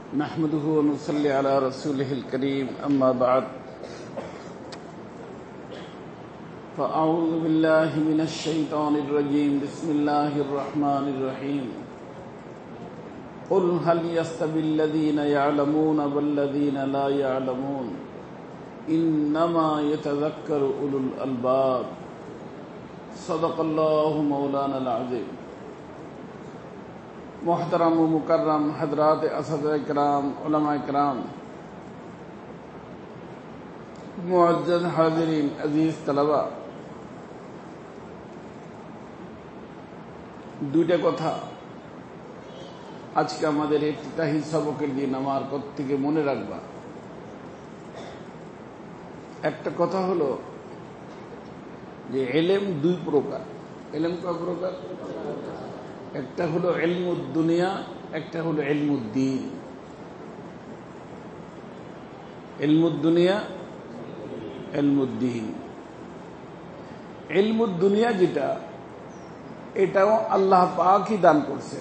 نحمده ونصلي على رسوله الكريم أما بعد فأعوذ بالله من الشيطان الرجيم بسم الله الرحمن الرحيم قل هل يستوي الذين يعلمون والذين لا يعلمون إنما يتذكر أولو الألباب صدق الله مولانا العظيم मोहतरम व मुकर्रम हजरात असद इकराम उलमा इकराम मुअज्जज़ हाज़िरीन अजीज तलबा দুইটা কথা আজকে আমাদের ইফতিতাহি সবকের দিন আমার প্রত্যেকে মনে রাখবা। একটা কথা হলো যে ইলম দুই প্রকার। ইলম কয় প্রকার? একটা হলো ইলমুদ দুনিয়া, একটা হলো ইলমুদ দ্বীন। ইলমুদ দুনিয়া, ইলমুদ দ্বীন। ইলমুদ দুনিয়া যেটা, এটাও আল্লাহ পাকই দান করছে,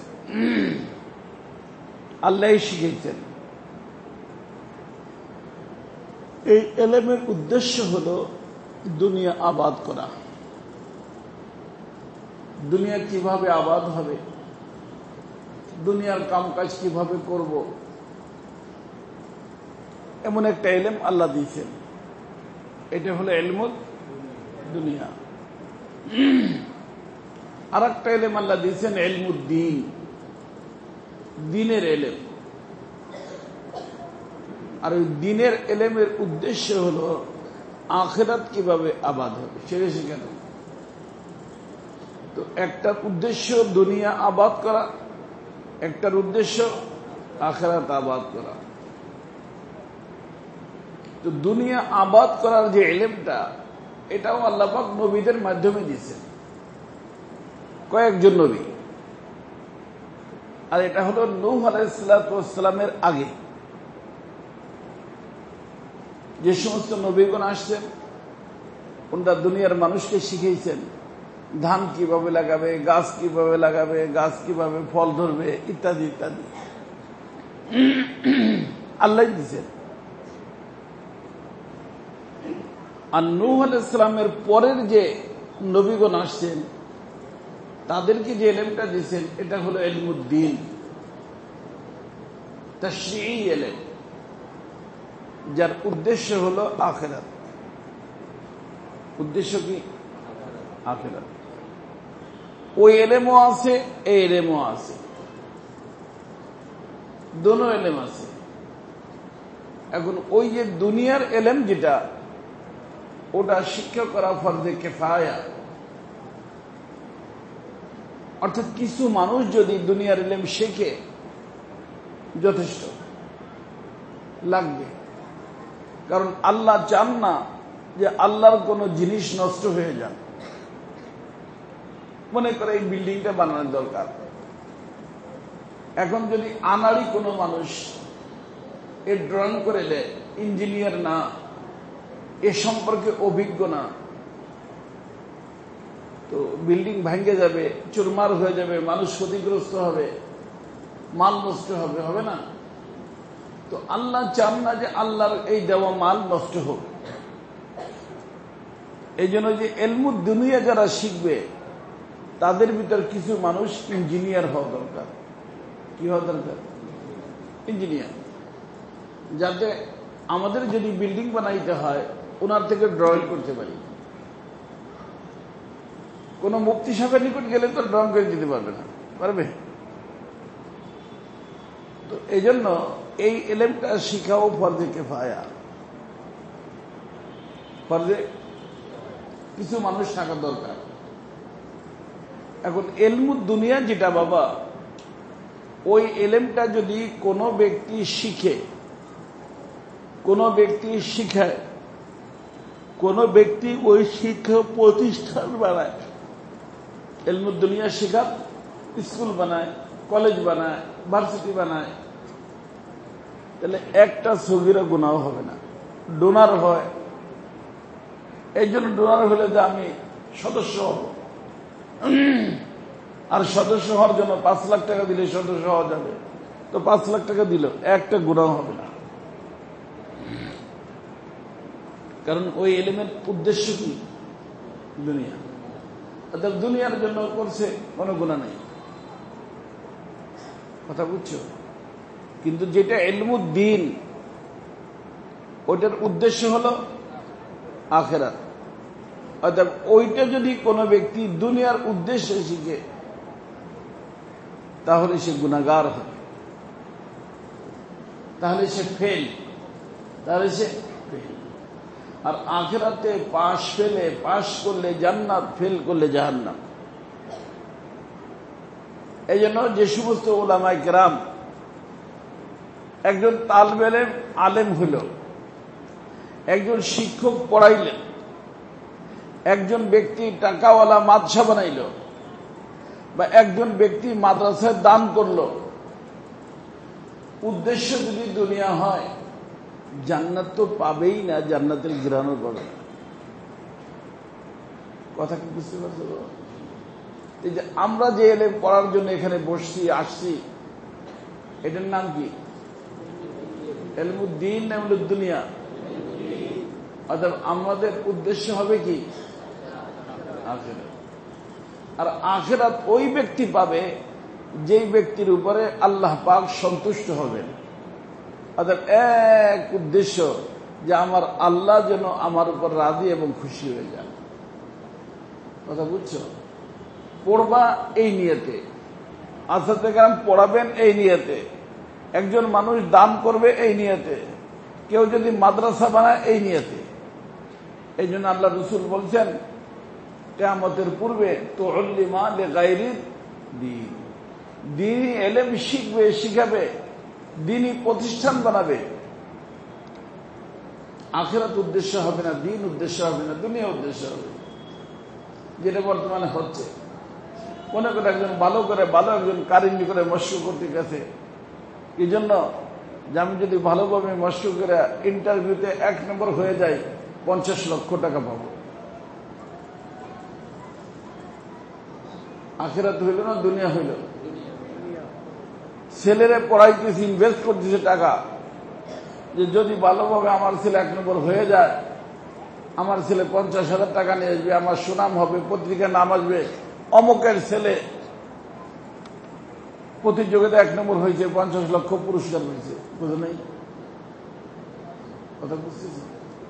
আল্লাহই শিখিয়েছেন। এই ইলমের উদ্দেশ্য হলো দুনিয়া আবাদ করা। দুনিয়া কিভাবে আবাদ হবে, দুনিয়ার কামকাজ কিভাবে করব, এমন একটা ইলম আল্লাহ দিয়েছেন। এটা হলো ইলমুদ দুনিয়া। আর একটা ইলম আল্লাহ দিয়েছেন ইলমুদ দ্বীন, দ্বীনের ইলম। আর ওই দ্বীনের ইলমের উদ্দেশ্য হলো আখিরাত কিভাবে আবাদ হবে সেটা শেখানো। তো একটার উদ্দেশ্য দুনিয়া আবাদ করা, একটার উদ্দেশ্য আখিরাত আবাদ করা। তো দুনিয়া আবাদ করার যে ইলমটা, এটাও আল্লাহ পাক নবীদের মাধ্যমে দিয়েছেন, কয়েকজন নবী। আর এটা হলো নূহ আলাইহিস সালামের আগে যে সমস্ত নবীগণ আসছেন, ওনারা দুনিয়ার মানুষকে শিখিয়েছেন ধান কিভাবে লাগাবে, গাছ কিভাবে লাগাবে, গাছ কিভাবে ফল ধরবে, ইত্যাদি ইত্যাদি আল্লাহ দিয়েছেন। আর নূহ আলাইহিস সালামের পরের যে নবীগণ আসছেন, তাদেরকে যে ইলমটা দিয়েছেন, এটা হলো ইলমুদ দ্বীন, তাশরীঈ ইলম, যার উদ্দেশ্য হলো আখিরাত। উদ্দেশ্য কি? আখিরাত। ওই ইলমও আছে, এই ইলমও আছে, দোনো ইলম আছে। এখন ওই যে দুনিয়ার ইলম যেটা, ওটা শিক্ষা করা ফরজে কিফায়া। অর্থাৎ কিছু মানুষ যদি দুনিয়ার ইলম শেখে, যথেষ্ট লাগবে। কারণ আল্লাহ চান না যে আল্লাহর কোন জিনিস নষ্ট হয়ে যান। মনে করে এই বিল্ডিংটা বানানোর দরকার, এখন যদি আনাড়ি কোনো মানুষ এর ড্রয়িং করে দেয়, ইঞ্জিনিয়ার না, এ সম্পর্কে অভিজ্ঞ না, তো বিল্ডিং ভেঙে যাবে, চুরমার হয়ে যাবে, মানুষ ক্ষতিগ্রস্ত হবে, মাল নষ্ট হবে, হবে না? তো আল্লাহ চান না যে আল্লাহর এই দেওয়া মাল নষ্ট হোক। এই জন্য যে ইলমুদ দুনিয়া যারা শিখবে, তাদের ভিতর কিছু মানুষ ইঞ্জিনিয়ার হওয়া দরকার। কি হওয়া দরকার? ইঞ্জিনিয়ার। যাতে আমাদের যদি বিল্ডিং বানাইতে হয়, ওনার থেকে ড্রয়িং করতে পারি। কোন মুফতি সাহেবের নিকট গেলে তো ড্রয়িং করে দিতে পারবে না, পারবে? তো এই জন্য এই ইলমটা শিখাও ফরজে কিফায়া। ফরজে কিছু মানুষ থাকা দরকার। এখন ইলমুদ দুনিয়া যেটা বাবা, ওই ইলমটা যদি কোনো ব্যক্তি শিখে, কোনো ব্যক্তি শিখায়, কোনো ব্যক্তি ওই শিক্ষা প্রতিষ্ঠান বানায়, ইলমুদ দুনিয়া শিখার স্কুল বানায়, কলেজ বানায়, ভার্সিটি বানায়, তাহলে একটা সগীরা গুনাহ হবে না। ডোনার হয়, এই জন্য ডোনার হলে যে আমি সদস্য হব, আর সদস্য হওয়ার জন্য 5 লাখ টাকা দিলে সদস্য হওয়া যাবে, তো 5 লাখ টাকা দিল, একটা গুনাহ হবে না। কারণ ওই এলেমের উদ্দেশ্য কি? দুনিয়া। অর্থাৎ দুনিয়ার জন্য করছে, কোনো গুনাহ নেই। কথা বুঝছো? কিন্তু যেটা ইলমুদ্দিন, ওইটার উদ্দেশ্য হলো আখিরাত। অর্থাৎ ওইটা যদি কোনো ব্যক্তি দুনিয়ার উদ্দেশ্যে শিখে তাহলে সে গুনাহগার হবে, তাহলে সে ফেল। আর আখিরাতে পাশ করলে জান্নাত, ফেল করলে জাহান্নাম। এই জন্য যে সমস্ত উলামায়ে কেরাম, একজন তালিবে ইলম আলেম হইল, একজন শিক্ষক পড়াইলেন, একজন ব্যক্তি টাকাওয়ালা মাদ্রাসা বানাইল, বা একজন ব্যক্তি মাদ্রাসায় দান করল, উদ্দেশ্য যদি দুনিয়া হয়, জান্নাত তো পাবেই না, জান্নাতের ঘিরানো পাবে না। কথা কি বুঝতে পারছো? এই যে আমরা যে এলেম পড়ার জন্য এখানে বসছি, আসছি, এটার নাম কি? ইলমুদ্দিন না ইলমুদ্দুনিয়া? অর্থাৎ আমাদের উদ্দেশ্য হবে কি? আখিরাত। আর আখিরাত ওই ব্যক্তি পাবে যেই ব্যক্তির উপরে আল্লাহ পাক সন্তুষ্ট হবেন। অর্থাৎ এক উদ্দেশ্য যে আমার আল্লাহ যেন আমার উপর রাজি এবং খুশি হয়ে যান। কথা বুঝছো? পড়বা এই নিয়তে, আসাতে কেরাম পড়াবেন এই নিয়তে, একজন মানুষ দান করবে এই নিয়তে, কেউ যদি মাদ্রাসা বানায় এই নিয়তে। এই জন্য আল্লাহ রসুল বলছেন কিয়ামতের পূর্বে তুউল্লিমা লিগাইরিদ দ্বীন, দ্বীনি ইলম শিখবে, শিখাবে, দ্বীনি প্রতিষ্ঠান বানাবে। আখিরাত উদ্দেশ্য হবে না, দ্বীন উদ্দেশ্য হবে না, দুনিয়া উদ্দেশ্য হবে, যেটা বর্তমানে হচ্ছে। মনে করে একজন ভালো একজন কারিন্দি করে মশরু করতে গেছে, এই জন্য যে আমি যদি ভালোভাবে মশরু করে ইন্টারভিউতে 1 নম্বর হয়ে যায় 50 লক্ষ টাকা পাবো। আখিরাত হইল না দুনিয়া হইল? ছেলেরে পড়াইতেছি, ইনভেস্ট করতেছে টাকা, যে যদি ভালোভাবে আমার ছেলে 1 নম্বর হয়ে যায়, আমার ছেলে 50,000 টাকা নিয়ে আসবে, আমার সুনাম হবে, পত্রিকায় নাম আসবে, অমুকের ছেলে প্রতিযোগিতা 1 নম্বর হয়েছে, 50 লক্ষ পুরস্কার হয়েছে। বুঝো নাই? কথা বুঝতেছি?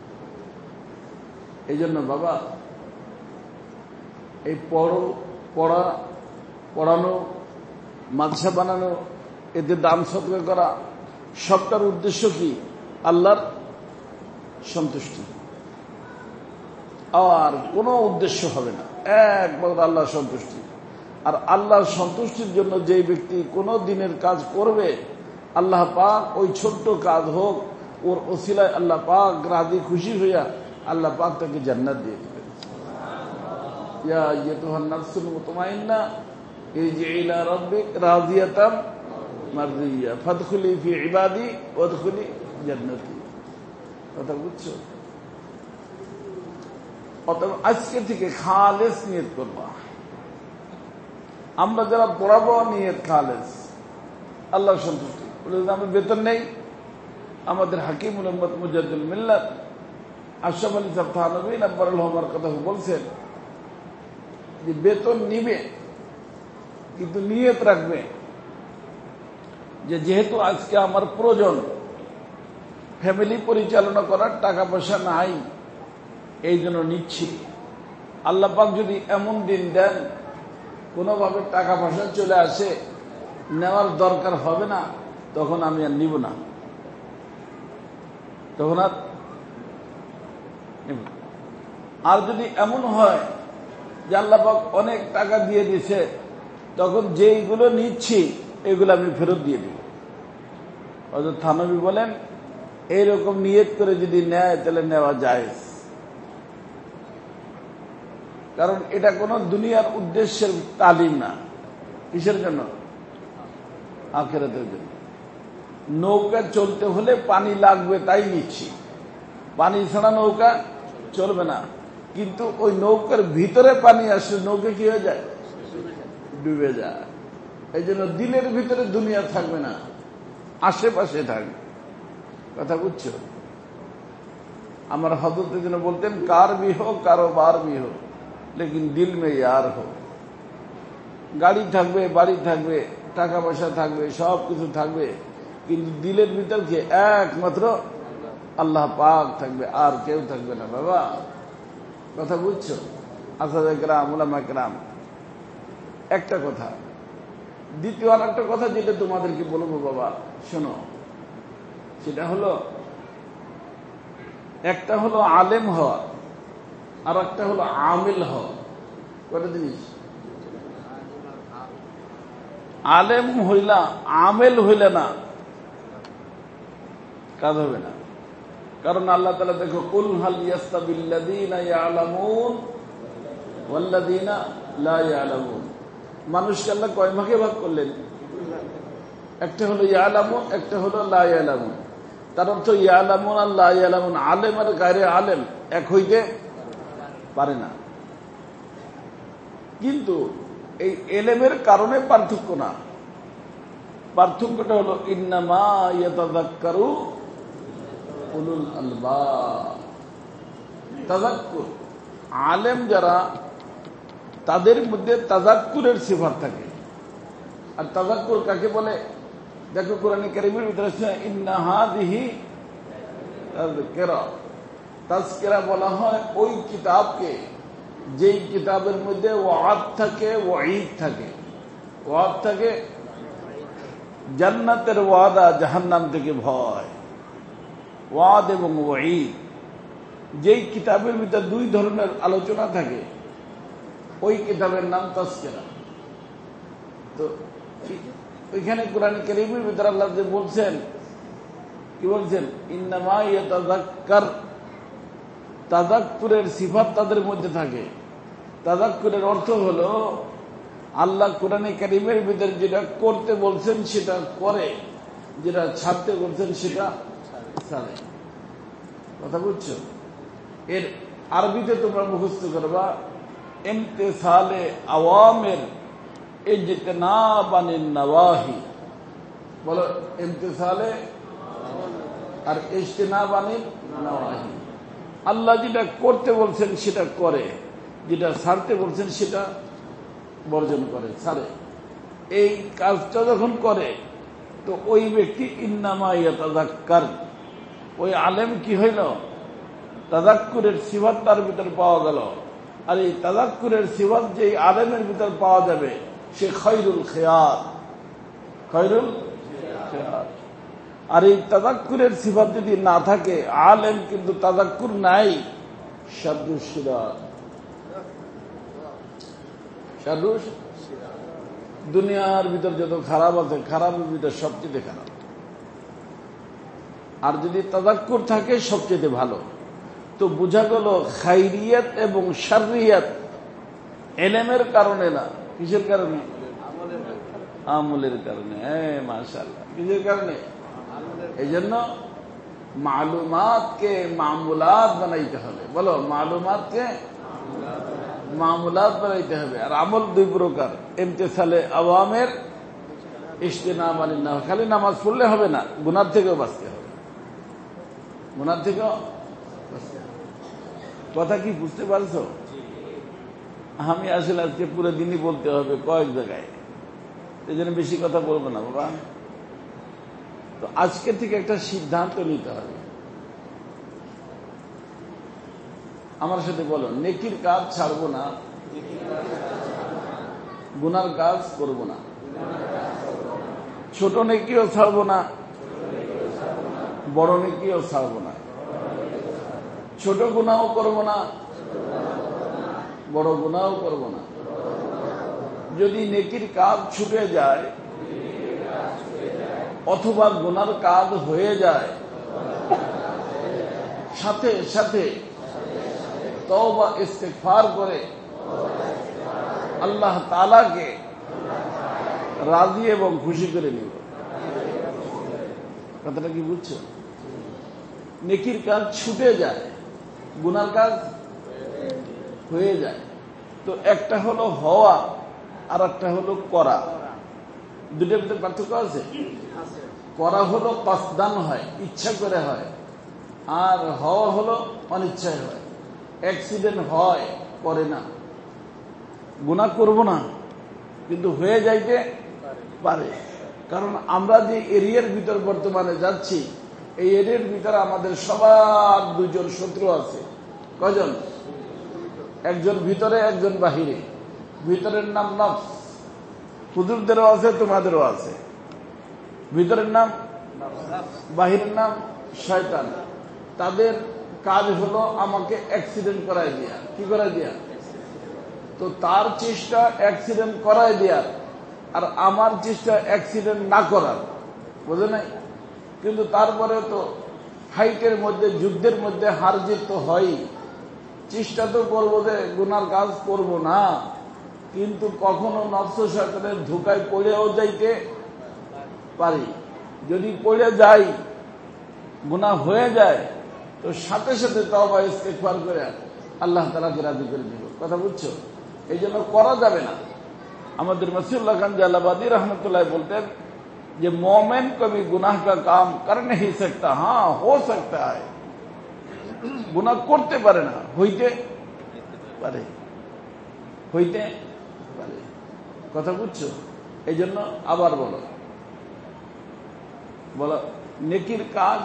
এই জন্য বাবা, এই পড়ানো, মাদ্রাসা বানানো, এতে দান সদকা করা, সবটার উদ্দেশ্য কি? আল্লাহর সন্তুষ্টি। আর কোনো উদ্দেশ্য হবে না, একমাত্র আল্লাহর সন্তুষ্টি। আর আল্লাহর সন্তুষ্টির জন্য যে ব্যক্তি কোনো দিনের কাজ করবে, আল্লাহ পাক ওই ছোট্ট কাজ হোক, ওর ওসিলায় আল্লাহ পাক রাজি খুশি হইয়া আল্লাহ পাক তাকে জান্নাত দিয়ে দিবেন। ইয়া আইয়ুহান নাফসুল মুতমাইন্না ইরজিই ইলা রাব্বিক রাদিয়াতাম মারদিয়া ফাদখুলি ফি ইবাদি ওয়াদখুলি জান্নাতি। কথা বুঝছো? অতএব আজকে থেকে খালেস নিয়ত করবা। আমরা যারা পড়াবো, নিয়ত খালেস, আল্লাহর সন্তুষ্টি। আমি বেতন নেই, আমাদের হাকিমুল উম্মত মুজাদ্দিদুল মিল্লাত আশরাফ আলী সাহেব থানভী নব্বরুল হমার কথা বলছেন যে বেতন নিবে, কিন্তু নিয়ত রাখবে যে যেহেতু আজকে আমার প্রয়োজন, ফ্যামিলি পরিচালনা করার টাকা পয়সা নাই, এই জন্য নিচ্ছি। আল্লাহ পাক যদি এমন দিন দেন কোনোভাবে টাকা পয়সা চলে আসে, নেওয়ার দরকার হবে না, তখন আমি আর নিব না, তখন আর যদি এমন হয় যে আল্লাহ পাক অনেক টাকা দিয়ে দিছে, তখন যেইগুলো নিচ্ছি এগুলো আমি ফেরত দিয়ে দিব। হযরত থানভী বলেন এইরকম নিয়ত করে যদি নেয় তাহলে নেওয়া যায়, কারণ এটা কোন দুনিয়ার উদ্দেশ্যের তালিম না। কিসের জন্য? আখিরাতের জন্য। নৌকা চলতে হলে পানি লাগবে, তাই নিচ্ছি, পানি ছাড়া নৌকা চলবে না। কিন্তু ওই নৌকার ভিতরে পানি আসলে নৌকা কি হয়ে যায়? ডুবে যায়। এই জন্য দিলের ভিতরে দুনিয়া থাকবে না, আশেপাশে থাকবে। কথা বুঝছো? আমার হযরত যেন বলতেন, কার भी हो कारोबार भी हो लेकिन दिल में यार हो। গাড়ি থাকবে, বাড়ি থাকবে, টাকা পয়সা থাকবে, সব কিছু থাকবে, কিন্তু দিলের ভিতর যে একমাত্র আল্লাহ পাক থাকবে, আর কেউ থাকবে না। বাবা কথা বুঝছো? আসাদে কেরাম, উলামা কেরাম, একটা কথা। দ্বিতীয় আর একটা কথা যেটা তোমাদেরকে বলবো বাবা, শোনো, সেটা হলো, একটা হলো আলেম হওয়া, আর একটা হলো আমিল হওয়া। কটা জিনিস? আলেম হইলা, আমেল হইলে না, কাজ হবে না। কারণ আল্লাহ তাআলা দেখো, কুল হাল ইয়াস্তাবিল্লাযীনা ইয়ালামুন ওয়াল্লাযীনা লা ইয়ালামুন। মানুষকে আল্লাহ কয় ভাগে ভাগ করলেন? একটা হলো ইয়ালামুন, একটা হলো লা ইয়ালামুন। তার অর্থ ইয়ালামুন আর লা ইয়ালামুন, আলেম আর গায়রে আলেম এক হইতে পারে না। কিন্তু এই এলেমের কারণে পার্থক্য না, পার্থক্যটা হলো ইন্নামা ইয়াতাযাক্কারু উলুল আলবাব। তাযাক্কুর, আলেম যারা, তাদের মধ্যে তাযাক্কুরের সিফাত থাকে। আর তাযাক্কুর কাকে বলে? দেখো কোরআনে কারীমের ভিতরে আছে, ইন্না হাযিহি তাযকিরা। তাযকিরা বলা হয় ওই কিতাবকে যেই কিতাবের মধ্যে ওয়াদ থাকে, ওয়াঈদ থাকে। ওয়াদ থাকে জান্নাতের ওয়াদা, জাহান্নাম থেকে ভয়। ওয়াদ এবং ওয়াঈদ, যেই কিতাবের ভিতরে দুই ধরনের আলোচনা থাকে, ওই কিতাবের নাম তাযকিরা। তো ওইখানে কোরআনে কারীমের ভিতরে আল্লাহ যে বলছেন, কি বলছেন? ইন্নামা ইয়াতাযাক্কার, তাযাক্কুরের সিফাত তাদের মধ্যে থাকে। তাযাক্কুরের অর্থ হলো আল্লাহ কোরআনে কারীমের ভিতরে যেটা করতে বলছেন সেটা করে, যেটা ছাড়তে বলছেন সেটা ছাড়ে। কথা বুঝছো? এর আরবিতে তোমরা মুখস্থ করবা, ইমতিসালে আওয়ামির ইজতিনাবানিন নওয়াহি। বলো, ইমতিসালে আর ইজতিনাবানিন নওয়াহি। আল্লাহ যেটা করতে বলছেন সেটা করে, যেটা ছাড়তে বলছেন সেটা বর্জন করে, ছাড়ে। এই কাজটা যখন করে তো ওই ব্যক্তি ইন্নামা ইয়াতাযাক্কার, ওই আলেম কি হইল? তাযাক্কুরের সিফাত তার ভিতর পাওয়া গেল। আর এই তাযাক্কুরের সিফাত যে আলেমের ভিতর পাওয়া যাবে, সে খায়রুল খিয়ার, খায়রুল খিয়ার। আর এই তাযাক্কুরের সিফাত যদি না থাকে, আলেম কিন্তু তাযাক্কুর নাই, শাররুশ শিরার, শাররুশ। দুনিয়ার ভিতর যত খারাপ আছে, খারাপের ভিতর সবচেয়ে খারাপ। আর যদি তাযাক্কুর থাকে, সবচেয়ে ভালো। তো বোঝা গেল খায়রিয়াত এবং শাররিয়াত ইলমের কারণে না, কিসের কারণে? আমলের কারণে। মাশাআল্লাহ, কিসের কারণে? এই জন্য মালুমাতকে মামুলাত বানাইতে হবে। বলো, মালুমাতকে মামুলাত বানাইতে হবে। আর আমল দুই প্রকার, ইমতিসালে আওয়ামির, ইজতিনাব আনিন নাওয়াহি। খালি নামাজ পড়লে হবে না, গুনাহ থেকেও বাঁচতে হবে, গুনাহ থেকেও বাঁচতে হবে। কথা কি বুঝতে পারছো? আমি আসলে আজকে পুরো দিনই বলতে হবে কয়েক জায়গায়, এই জন্য বেশি কথা বলবো না বাবা। তো আজকে থেকে একটা সিদ্ধান্ত নিতে হবে। আমার সাথে বলো, নেকির কাজ ছাড়বো না, গুনার কাজ করব না। ছোট নেকিও ছাড়বো না, বড় নেকিও ছাড়বো না। ছোট গুনাহও করব না, বড় গুনাহও করব না। যদি নেকির কাজ ছুটে যায় অথবা গুনার কাজ হয়ে যায়, সাথে সাথে তওবা ইস্তিগফার করে আল্লাহ তাআলাকে রাজি এবং খুশি করে নিব। কথাটা কি বুঝছো? নেকির কাজ ছুটে যায়, গুনার কাজ হয়ে যায়। তো একটা হলো হওয়া আর একটা হলো করা। দুটোর ভিতরে পার্থক্য আছে। করা হলো কসদান হয়, ইচ্ছা করে হয়, আর হওয়া হলো অনিচ্ছায় হয়। অ্যাক্সিডেন্ট হয়, করে না। গুনাহ করব না, কিন্তু হয়ে যাইতে পারে। কারণ আমরা যে এরিয়ার ভিতর বর্তমানে যাচ্ছি, এই এরিয়ার ভিতরে আমাদের সবার দুজন শত্রু আছে। কজন? একজন ভিতরে, একজন বাহিরে। ভিতরের নাম নফস, হুজুরদেরও আছে, তোমাদেরও আছে। ভিতরের নাম, বাহিরের নাম শয়তান। তাদের কাজ হলো আমাকে অ্যাক্সিডেন্ট করায় দেয়া। কি করায় দেয়া? তো তার চেষ্টা অ্যাক্সিডেন্ট করায় দেয়ার, আর আমার চেষ্টা অ্যাক্সিডেন্ট না করার। বুঝে নাই? কিন্তু তারপরে তো ফাইটের মধ্যে, যুদ্ধের মধ্যে হার জিত তো হয়। চেষ্টা তো করবো যে গুনার কাজ করব না, কিন্তু কখনো নফস শয়তানের ধোঁকায় পড়েও যাইতে পারি। যদি পড়ে যাই, গুনাহ হয়ে যায়, তো সাথে সাথে তওবা ইস্তেগফার করে আল্লাহ তাআলাকে রাজি করে দিব। কথা বুঝছো? এই জন্য করা যাবে না। আমাদের মসিউল্লাহ খান জালাবাদী रहमतुल्लाह বলতেন যে मोमेन कभी गुनाह का काम कर नहीं सकता, हाँ हो सकता है। গুনাহ করতে পারে না, হইতে পারে, হইতে পারে। কথা বুঝছো? এই জন্য আবার বলো, বলো নেকির কাজ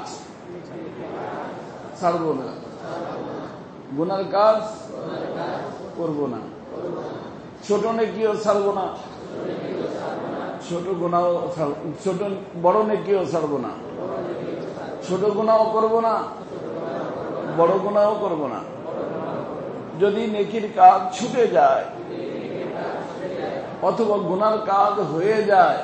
ছাড়বো না, গুনার কাজ করব না, ছোট নেকিও ছাড়বো না, ছোট গুনাহ, ছোট বড় নেকিও ছাড়বো না, ছোট গুনাহ করব না, বড় গুনাহ করব না। যদি নেকির কাজ ছুটে যায় অথবা গুনার কাজ হয়ে যায়,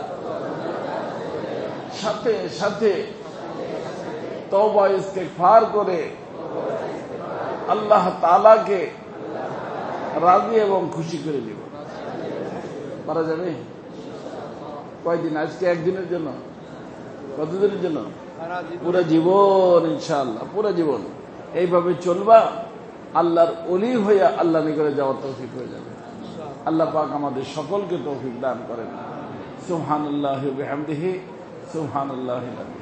সাথে সাথে তওবা ইস্তেগফার করে আল্লাহ তাআলাকে রাজি এবং খুশি করে দিব। পারা যাবে? কয়দিন? আজকে একদিনের জন্য? কতদিনের জন্য? পুরো জীবন ইনশাআল্লাহ, পুরো জীবন এইভাবে চলবা। আল্লাহর ওলি হয়ে আল্লাহ নিকটে যাওয়ার তৌফিক হয়ে যাবে। আল্লাহ পাক আমাদের সকলকে তৌফিক দান করেন। সুবহানাল্লাহি ওয়া বিহামদিহি, সুবহানাল্লাহিল আযীম।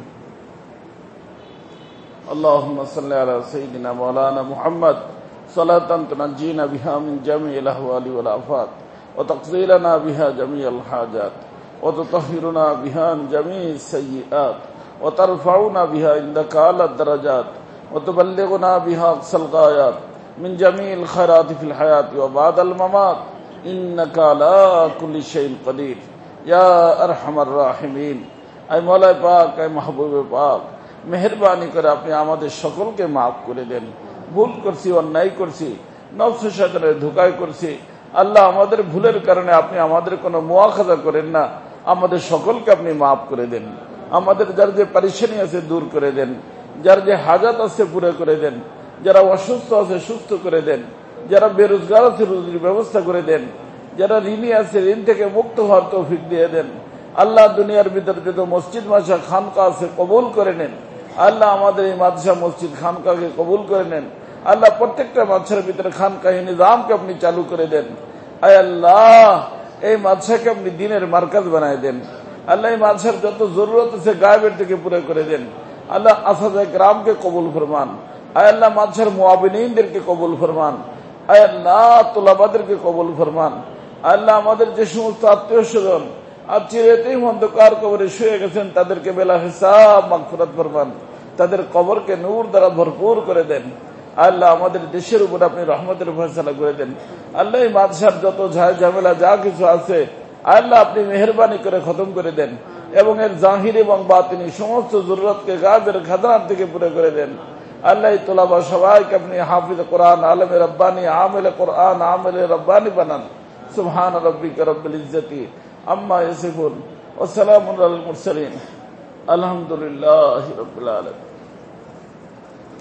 اللهم صل على سيدنا مولانا محمد صلاة تنجينا بها من جميع الأهوال والآفات وتقضي لنا بها جميع الحاجات وتطهرنا بها من جميع السيئات وترفعنا بها عندك أعلى الدرجات وتبلغنا بها أقصى الغايات من جميع الخيرات في الحياة وبعد الممات إنك على كل شيء قدير يا أرحم الراحمين। أي مولا پاک، أي محبوب پاک, মেহেরবানি করে আপনি আমাদের সকলকে মাফ করে দেন। ভুল করছি, অন্যায় করছি, নফস শয়তানের ধোঁকায় করছি। আল্লাহ আমাদের ভুলের কারণে আপনি আমাদের কোনো মুআখাযা করেন না, আমাদের সকলকে আপনি মাফ করে দেন। আমাদের যার যে পরেশানি আছে দূর করে দেন, যার যে হাজাত আছে পুরো করে দেন, যারা অসুস্থ আছে সুস্থ করে দেন, যারা বেরোজগার আছে রুজির ব্যবস্থা করে দেন, যারা ঋণী আছে ঋণ থেকে মুক্ত হওয়ার তৌফিক দিয়ে দেন। আল্লাহ দুনিয়ার ভিতরে যত মসজিদ মাদ্রাসা খানকা আছে কবুল করে নেন। আল্লাহ আমাদের এই মাদ্রাসা মসজিদ খানকাকে কবুল করে নেন। আল্লাহ প্রত্যেকটা মাদ্রাসার ভিতরে খানকাহি নিজামকে আপনি চালু করে দেন। আয় আল্লাহ এই মাদ্রাসাকে আপনি দ্বীনের মার্কাজ বানায় দেন। আল্লাহ এই মাদ্রাসার যত জরুরত আছে গায়েবের থেকে পুরো করে দেন। আল্লাহ আসাদায়ে কেরামকে কবুল ফরমান। আয় আল্লাহ মাদ্রাসার মুআবিনীনদেরকে কবুল ফরমান। আয় আল্লাহ তুলাবাদেরকে কবুল ফরমান। আল্লাহ আমাদের যে সমস্ত আত্মীয় স্বজন আর চিরতেই অন্ধকার কবরে শুয়ে গেছেন তাদেরকে বেলা হিসাব মাগফিরাত ফরমান, তাদের কবরকে নূর দ্বারা ভরপুর করে দেন। আল্লাহ আমাদের দেশের উপর আপনি রহমতের ফয়সালা করে দেন। আল্লাহ এই মাদ্রাসার যত ঝামেলা যা কিছু আছে আল্লাহ আপনি মেহেরবানি করে খতম করে দেন এবং এর জাহির এবং বাতিনি সমস্ত জরুরতকে গায়েবের খাজানা থেকে পুরো করে দেন। আল্লাহ এই তোলাবা সবাইকে আপনি হাফিজ কোরআন, আলেমে রব্বানি, আমেলে কোরআন, আমেলে রব্বানি বানান। সুবহান রাব্বিকা রব্বিল ইজ্জাতি আম্মা ইয়াসিফুন ওয়া সালামুন আলাল মুরসালিন আলহামদুলিল্লাহি রাব্বিল আলামিন।